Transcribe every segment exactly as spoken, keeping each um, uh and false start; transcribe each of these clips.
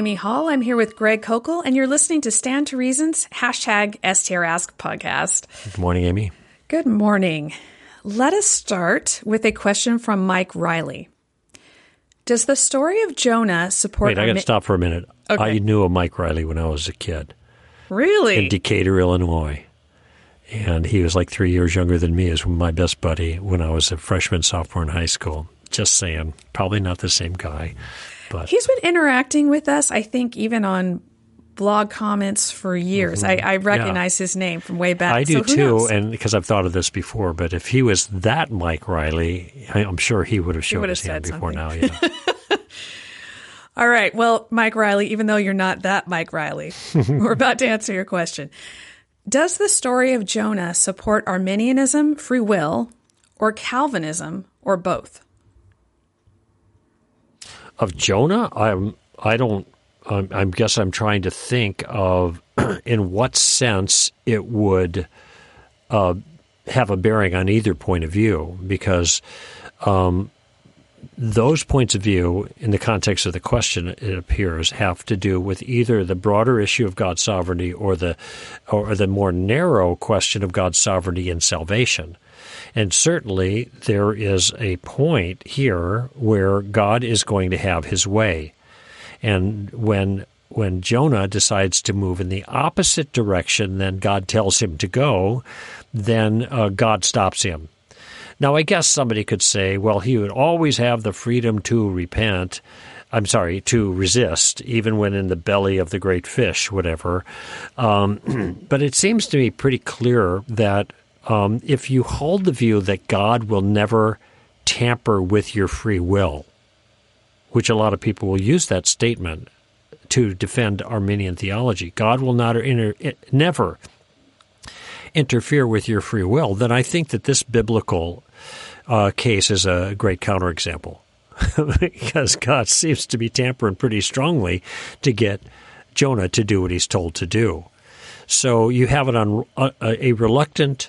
Amy Hall. I'm here with Greg Kokel, and you're listening to Stand to Reason's hashtag S T R Ask podcast. Good morning, Amy. Good morning. Let us start with a question from Mike Riley. Does the story of Jonah support... Wait, I got to mi- stop for a minute. Okay. I knew a Mike Riley when I was a kid. Really? In Decatur, Illinois. And he was like three years younger than me as my best buddy when I was a freshman, sophomore in high school. Just saying. Probably not the same guy. But he's been interacting with us, I think, even on blog comments for years. Mm-hmm. I, I recognize yeah. his name from way back. I do so who too, knows? And because I've thought of this before. But if he was that Mike Riley, I'm sure he would have shown his hand before now. Yeah. All right. Well, Mike Riley, even though you're not that Mike Riley, we're about to answer your question. Does the story of Jonah support Arminianism, free will, or Calvinism, or both? Of Jonah, I'm. I don't. I'm, I guess I'm trying to think of in what sense it would uh, have a bearing on either point of view, because um, those points of view, in the context of the question, it appears, have to do with either the broader issue of God's sovereignty or the or the more narrow question of God's sovereignty and salvation. And certainly there is a point here where God is going to have his way. And when when Jonah decides to move in the opposite direction than God tells him to go, then uh, God stops him. Now, I guess somebody could say, well, he would always have the freedom to repent. I'm sorry, to resist, even when in the belly of the great fish, whatever. Um, but it seems to me pretty clear that Um, if you hold the view that God will never tamper with your free will, which a lot of people will use that statement to defend Arminian theology, God will not inter- never interfere with your free will, then I think that this biblical uh, case is a great counterexample because God seems to be tampering pretty strongly to get Jonah to do what he's told to do. So you have it on a, a reluctant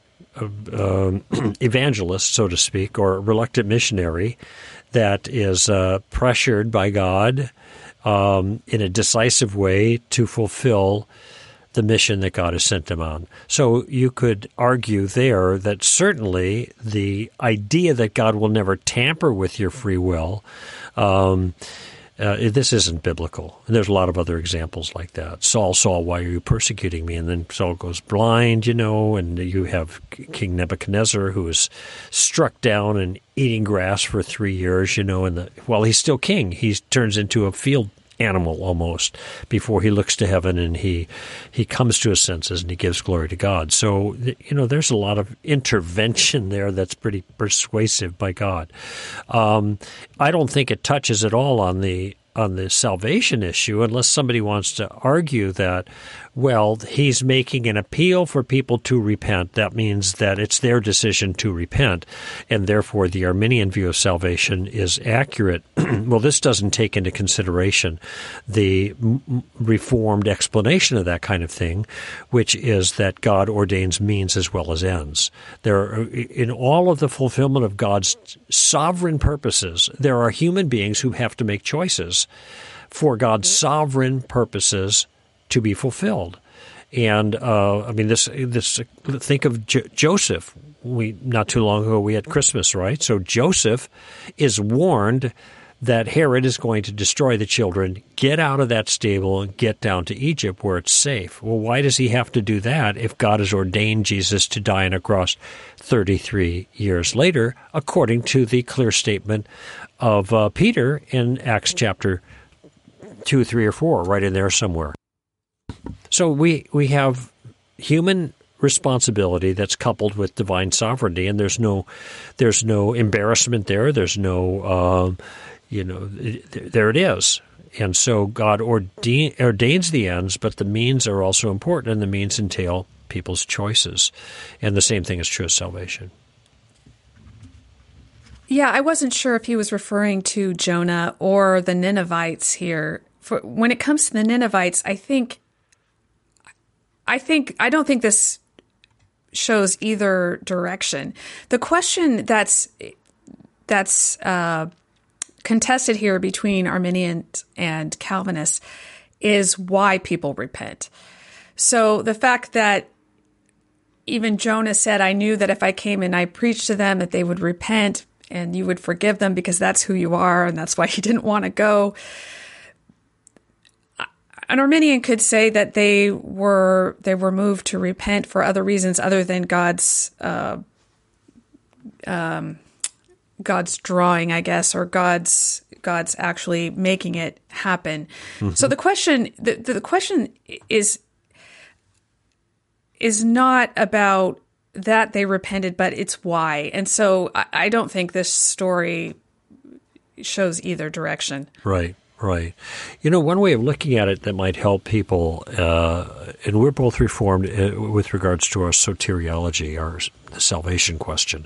Uh, evangelist, so to speak, or a reluctant missionary that is uh, pressured by God um, in a decisive way to fulfill the mission that God has sent him on. So you could argue there that certainly the idea that God will never tamper with your free will, um, Uh, this isn't biblical. And there's a lot of other examples like that. Saul, Saul, why are you persecuting me? And then Saul goes blind, you know, and you have King Nebuchadnezzar who is struck down and eating grass for three years, you know, and the, while he's still king, he turns into a field animal almost before he looks to heaven and he he comes to his senses and he gives glory to God. So, you know, there's a lot of intervention there that's pretty persuasive by God. Um, I don't think it touches at all on the on the salvation issue unless somebody wants to argue that, well, he's making an appeal for people to repent. That means that it's their decision to repent, and therefore the Arminian view of salvation is accurate. Well, this doesn't take into consideration the m- reformed explanation of that kind of thing, which is that God ordains means as well as ends. There are, in all of the fulfillment of God's sovereign purposes, there are human beings who have to make choices for God's sovereign purposes to be fulfilled. And uh, I mean, this. This. Think of J- Joseph. We not too long ago we had Christmas, right? So Joseph is warned that Herod is going to destroy the children. Get out of that stable and get down to Egypt where it's safe. Well, why does he have to do that if God has ordained Jesus to die on a cross thirty-three years later, according to the clear statement of uh, Peter in Acts chapter two, three, or four, right in there somewhere. So we we have human responsibility that's coupled with divine sovereignty, and there's no there's no embarrassment there. There's no um, you know there it is. And so God ordain, ordains the ends, but the means are also important, and the means entail people's choices. And the same thing is true of salvation. Yeah, I wasn't sure if he was referring to Jonah or the Ninevites here. For when it comes to the Ninevites, I think, I think, I don't think this shows either direction. The question that's that's uh, contested here between Arminians and Calvinists is why people repent. So the fact that even Jonah said, I knew that if I came and I preached to them that they would repent and you would forgive them because that's who you are and that's why he didn't want to go. An Arminian could say that they were they were moved to repent for other reasons other than God's uh, um, God's drawing, I guess, or God's God's actually making it happen. Mm-hmm. So the question the, the question is is not about that they repented, but it's why. And so I, I don't think this story shows either direction. Right. Right. You know, one way of looking at it that might help people, uh, and we're both Reformed uh, with regards to our soteriology, our salvation question,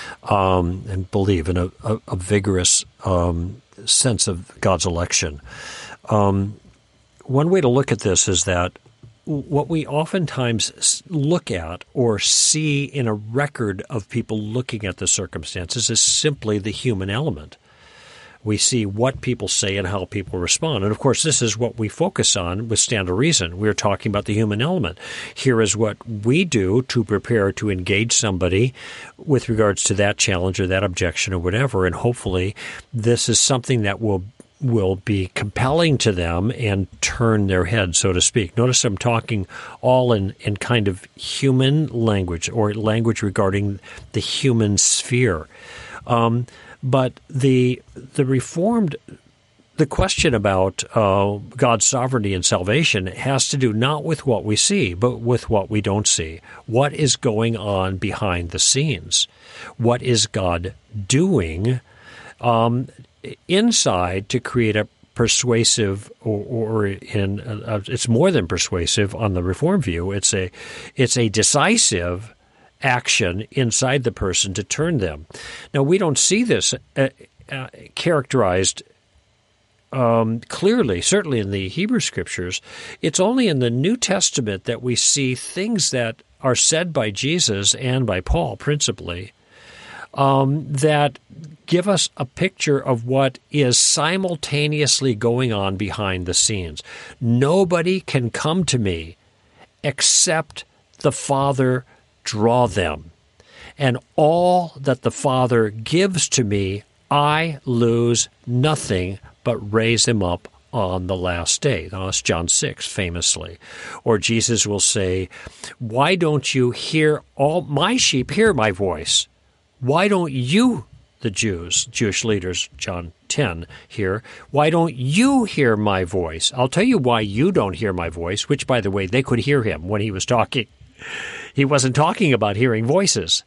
um, and believe in a, a, a vigorous um, sense of God's election. Um, one way to look at this is that what we oftentimes look at or see in a record of people looking at the circumstances is simply the human element. We see what people say and how people respond. And, of course, this is what we focus on with Stand to Reason. We're talking about the human element. Here is what we do to prepare to engage somebody with regards to that challenge or that objection or whatever. And hopefully this is something that will will be compelling to them and turn their head, so to speak. Notice I'm talking all in, in kind of human language or language regarding the human sphere. Um But the the Reformed, the question about uh, God's sovereignty and salvation has to do not with what we see, but with what we don't see. What is going on behind the scenes? What is God doing um, inside to create a persuasive, or, or in uh, it's more than persuasive on the Reformed view. It's a it's a decisive action inside the person to turn them. Now, we don't see this uh, uh, characterized um, clearly, certainly in the Hebrew Scriptures. It's only in the New Testament that we see things that are said by Jesus and by Paul, principally, um, that give us a picture of what is simultaneously going on behind the scenes. Nobody can come to me except the Father draw them. And all that the Father gives to me, I lose nothing but raise him up on the last day. That's John six, famously. Or Jesus will say, why don't you hear all my sheep hear my voice? Why don't you, the Jews, Jewish leaders, John ten here, why don't you hear my voice? I'll tell you why you don't hear my voice, which, by the way, they could hear him when he was talking. He wasn't talking about hearing voices.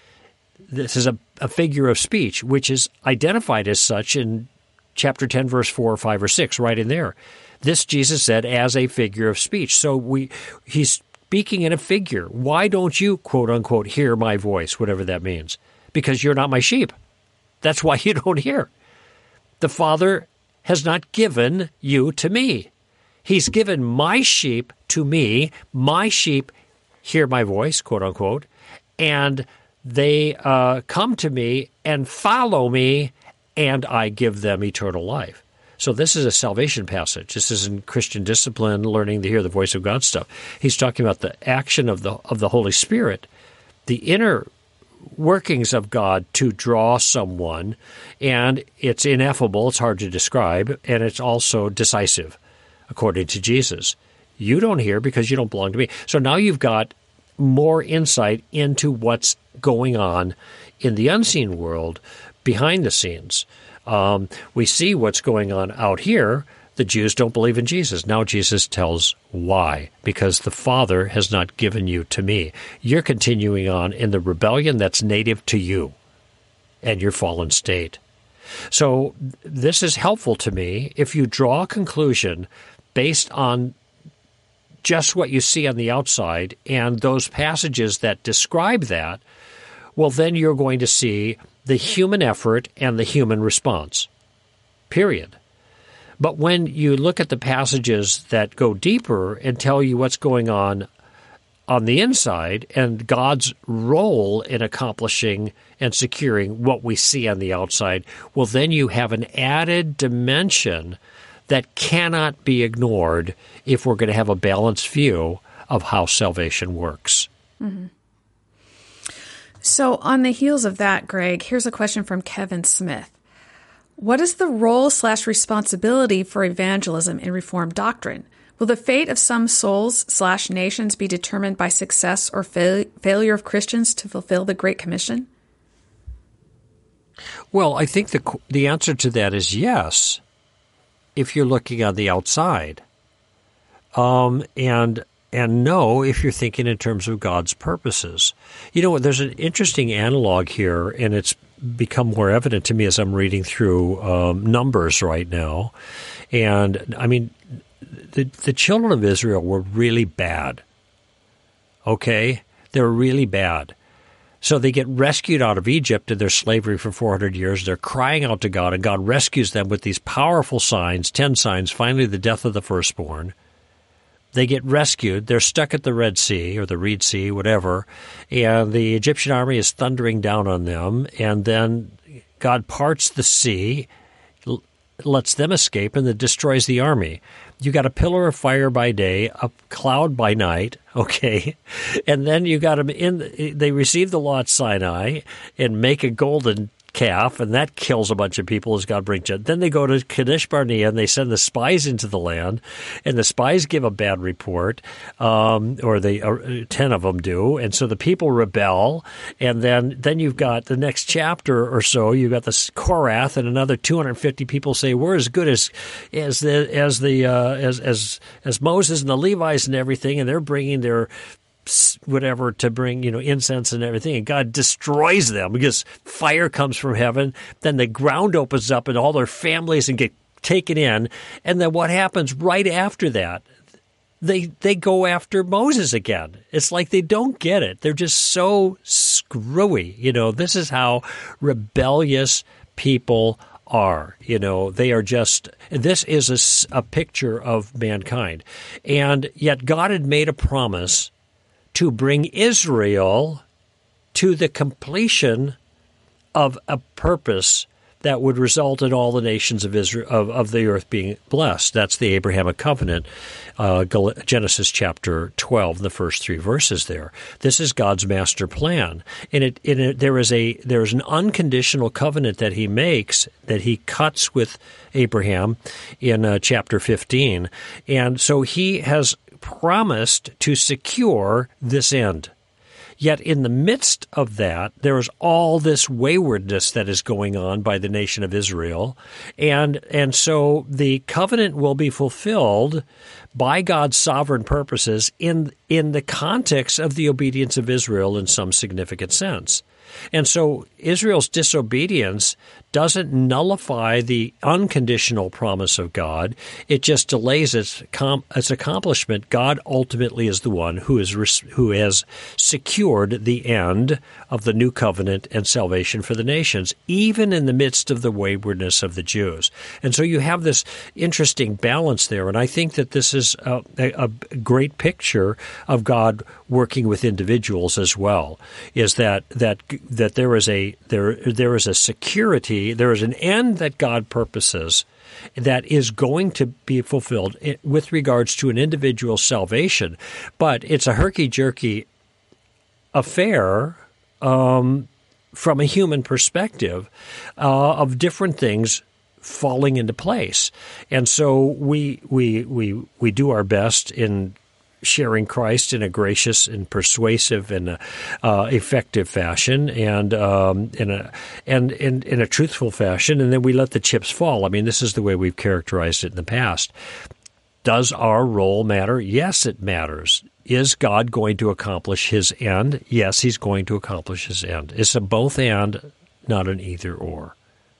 This is a, a figure of speech, which is identified as such in chapter ten, verse four or five or six, right in there. This Jesus said as a figure of speech. So we he's speaking in a figure. Why don't you, quote unquote, hear my voice, whatever that means? Because you're not my sheep. That's why you don't hear. The Father has not given you to me. He's given my sheep to me. My sheep hear my voice, quote unquote, and they uh, come to me and follow me, and I give them eternal life. So this is a salvation passage. This is in Christian discipline, learning to hear the voice of God stuff. He's talking about the action of the of the Holy Spirit, the inner workings of God to draw someone, and it's ineffable, it's hard to describe, and it's also decisive, according to Jesus. You don't hear because you don't belong to me. So now you've got more insight into what's going on in the unseen world behind the scenes. Um, we see what's going on out here. The Jews don't believe in Jesus. Now Jesus tells why. Because the Father has not given you to me. You're continuing on in the rebellion that's native to you and your fallen state. So this is helpful to me if you draw a conclusion based on just what you see on the outside and those passages that describe that. Well, then you're going to see the human effort and the human response, period. But when you look at the passages that go deeper and tell you what's going on on the inside and God's role in accomplishing and securing what we see on the outside, well, then you have an added dimension that cannot be ignored if we're going to have a balanced view of how salvation works. Mm-hmm. So on the heels of that, Greg, here's a question from Kevin Smith. What is the role slash responsibility for evangelism in Reformed doctrine? Will the fate of some souls slash nations be determined by success or fail- failure of Christians to fulfill the Great Commission? Well, I think the the answer to that is yes, if you're looking on the outside, um, and and no, if you're thinking in terms of God's purposes. You know, there's an interesting analog here, and it's become more evident to me as I'm reading through um, Numbers right now. And, I mean, the the children of Israel were really bad, okay? They were really bad. So they get rescued out of Egypt in their slavery for four hundred years. They're crying out to God, and God rescues them with these powerful signs, ten signs, finally the death of the firstborn. They get rescued. They're stuck at the Red Sea or the Reed Sea, whatever, and the Egyptian army is thundering down on them, and then God parts the sea, lets them escape, and then destroys the army. You got a pillar of fire by day, a cloud by night, okay? And then you got them in, they receive the law at Sinai and make a golden calf, and that kills a bunch of people as God brings it. Then they go to Kadesh Barnea, and they send the spies into the land, and the spies give a bad report, um, or they uh, ten of them do, and so the people rebel, and then then you've got the next chapter or so, you've got this Korath, and another two hundred fifty people say, we're as good as as the as the uh, as as as Moses and the Levites and everything, and they're bringing their whatever to bring, you know, incense and everything, and God destroys them because fire comes from heaven. Then the ground opens up and all their families and get taken in. And then what happens right after that? They they go after Moses again. It's like they don't get it. They're just so screwy. You know, this is how rebellious people are. You know, they are just, this is a, a picture of mankind. And yet God had made a promise to bring Israel to the completion of a purpose that would result in all the nations of Israel of, of the earth being blessed. That's the Abrahamic covenant, uh, Genesis chapter twelve, the first three verses there. This is God's master plan, and it, in it there is a there is an unconditional covenant that He makes, that He cuts with Abraham in uh, chapter fifteen, and so He has promised to secure this end. Yet in the midst of that, there is all this waywardness that is going on by the nation of Israel. And and so the covenant will be fulfilled by God's sovereign purposes in in the context of the obedience of Israel in some significant sense. And so Israel's disobedience doesn't nullify the unconditional promise of God. It just delays its, com- its accomplishment. God ultimately is the one who is res- who has secured the end of the new covenant and salvation for the nations, even in the midst of the waywardness of the Jews. And so you have this interesting balance there. And I think that this is a, a, a great picture of God working with individuals as well, is that that that there is a there there is a security, there is an end that God purposes that is going to be fulfilled with regards to an individual's salvation, but it's a herky-jerky affair um, from a human perspective uh, of different things falling into place. And so we we we we do our best in sharing Christ in a gracious and persuasive and uh, uh, effective fashion, and um, in a and in, in a truthful fashion, and then we let the chips fall. I mean, this is the way we've characterized it in the past. Does our role matter? Yes, it matters. Is God going to accomplish His end? Yes, He's going to accomplish His end. It's a both and, not an either or.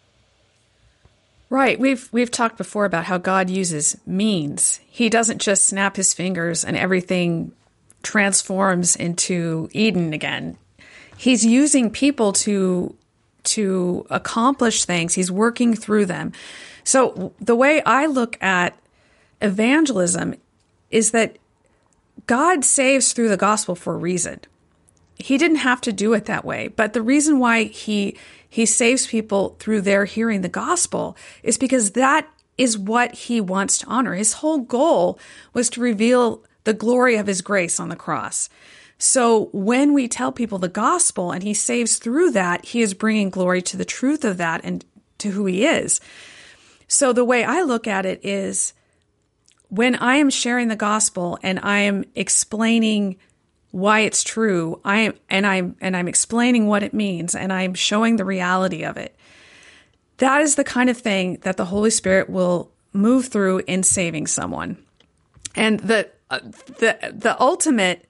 Right. We've we've talked before about how God uses means. He doesn't just snap His fingers and everything transforms into Eden again. He's using people to to accomplish things. He's working through them. So the way I look at evangelism is that God saves through the gospel for a reason. He didn't have to do it that way. But the reason why he he saves people through their hearing the gospel is because that is what he wants to honor. His whole goal was to reveal the glory of his grace on the cross. So when we tell people the gospel and he saves through that, he is bringing glory to the truth of that and to who he is. So the way I look at it is when I am sharing the gospel and I am explaining why it's true, I am, and I'm and I'm explaining what it means, and I'm showing the reality of it. That is the kind of thing that the Holy Spirit will move through in saving someone. And the uh, the the ultimate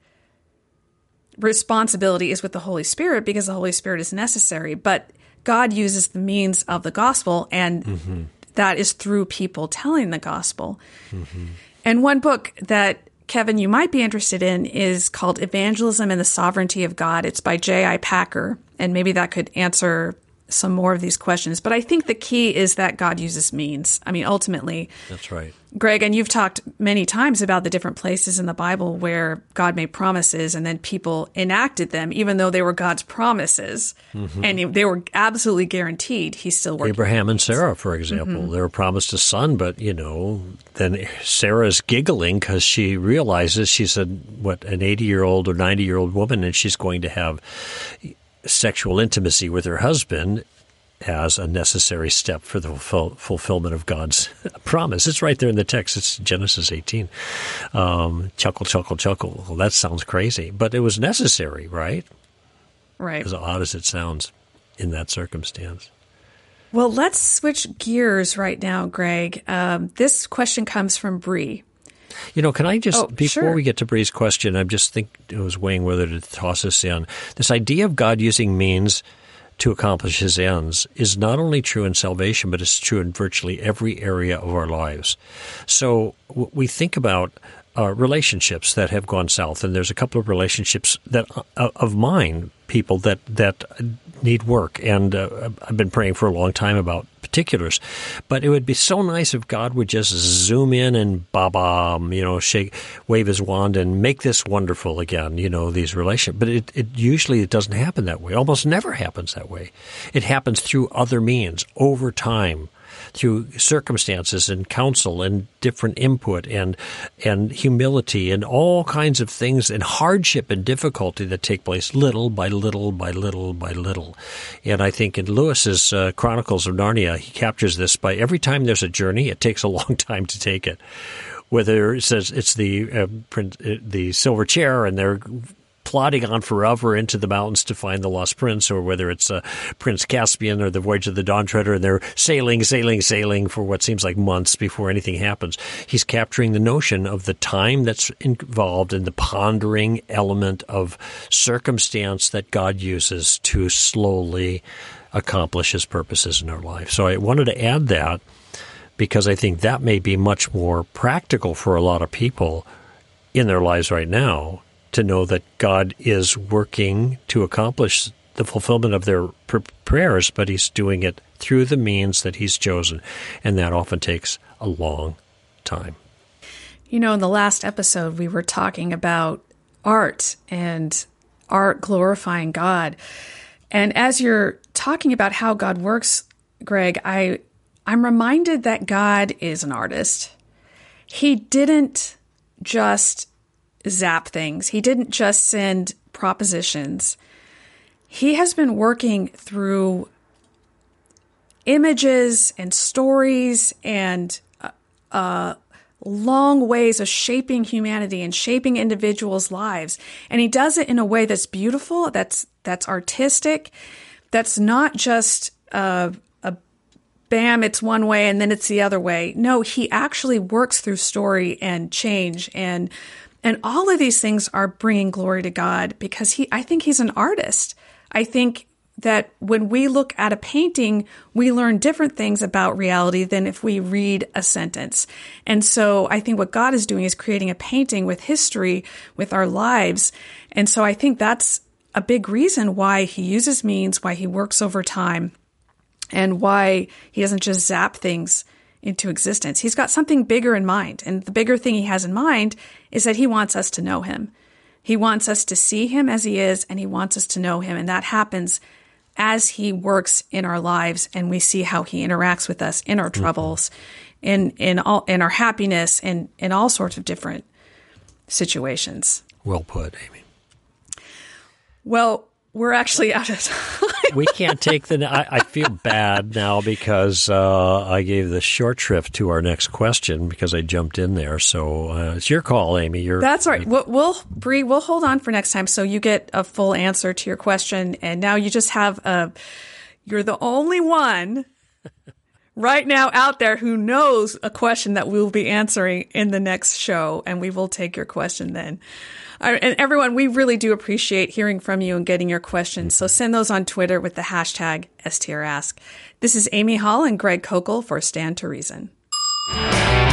responsibility is with the Holy Spirit because the Holy Spirit is necessary. But God uses the means of the gospel, and mm-hmm. that is through people telling the gospel. Mm-hmm. And one book that, Kevin, you might be interested in is called Evangelism and the Sovereignty of God. It's by J I Packer, and maybe that could answer some more of these questions. But I think the key is that God uses means. I mean, ultimately. That's right. Greg, and you've talked many times about the different places in the Bible where God made promises and then people enacted them, even though they were God's promises. Mm-hmm. And they were absolutely guaranteed. He still worked. Abraham and Sarah, for example, mm-hmm. they were promised a son, but, you know, then Sarah's giggling because she realizes she's a, what, an eighty-year-old or ninety-year-old woman, and she's going to have sexual intimacy with her husband as a necessary step for the fulfill, fulfillment of God's promise. It's right there in the text. It's Genesis eighteen. Um, chuckle, chuckle, chuckle. Well, that sounds crazy, but it was necessary, right? Right. As odd as it sounds in that circumstance. Well, let's switch gears right now, Greg. Um, this question comes from Bree. You know, can I just, oh, before sure. we get to Bree's question, I just think I was weighing whether to toss this in. This idea of God using means to accomplish his ends is not only true in salvation, but it's true in virtually every area of our lives. So w- we think about uh, relationships that have gone south, and there's a couple of relationships that uh, of mine, people that, that need work, and uh, I've been praying for a long time about particulars. But it would be so nice if God would just zoom in and ba-ba, you know, shake, wave his wand and make this wonderful again, you know, these relationships. But it, it usually it doesn't happen that way. Almost never happens that way. It happens through other means, over time, through circumstances and counsel and different input and and humility and all kinds of things and hardship and difficulty that take place little by little by little by little. And I think in Lewis's uh, Chronicles of Narnia, he captures this by every time there's a journey, it takes a long time to take it. Whether it says it's the uh, print, uh, the silver chair and they're plodding on forever into the mountains to find the lost prince, or whether it's uh, Prince Caspian or the Voyage of the Dawn Treader, and they're sailing, sailing, sailing for what seems like months before anything happens. He's capturing the notion of the time that's involved in the pondering element of circumstance that God uses to slowly accomplish his purposes in our life. So I wanted to add that because I think that may be much more practical for a lot of people in their lives right now, to know that God is working to accomplish the fulfillment of their pr- prayers, but he's doing it through the means that he's chosen, and that often takes a long time. You know, in the last episode, we were talking about art and art glorifying God. And as you're talking about how God works, Greg, I, I'm reminded that God is an artist. He didn't just zap things. He didn't just send propositions. He has been working through images and stories and uh, uh, long ways of shaping humanity and shaping individuals' lives. And he does it in a way that's beautiful, that's that's artistic, that's not just uh, a bam, it's one way and then it's the other way. No, he actually works through story and change, and And all of these things are bringing glory to God because he, I think he's an artist. I think that when we look at a painting, we learn different things about reality than if we read a sentence. And so I think what God is doing is creating a painting with history, with our lives. And so I think that's a big reason why he uses means, why he works over time, and why he doesn't just zap things into existence. He's got something bigger in mind. And the bigger thing he has in mind is that he wants us to know him. He wants us to see him as he is, and he wants us to know him. And that happens as he works in our lives, and we see how he interacts with us in our troubles, mm-hmm. in in all in our happiness, and in all sorts of different situations. Well put, Amy. Well, we're actually out of time. We can't take the. I, I feel bad now because uh, I gave the short shrift to our next question because I jumped in there. So uh, it's your call, Amy. You're, That's right. We'll, we'll Bree, we'll hold on for next time so you get a full answer to your question. And now you just have a. You're the only one right now out there who knows a question that we'll be answering in the next show, and we will take your question then. And everyone, we really do appreciate hearing from you and getting your questions. So send those on Twitter with the hashtag S T R Ask. This is Amy Hall and Greg Kokel for Stand to Reason.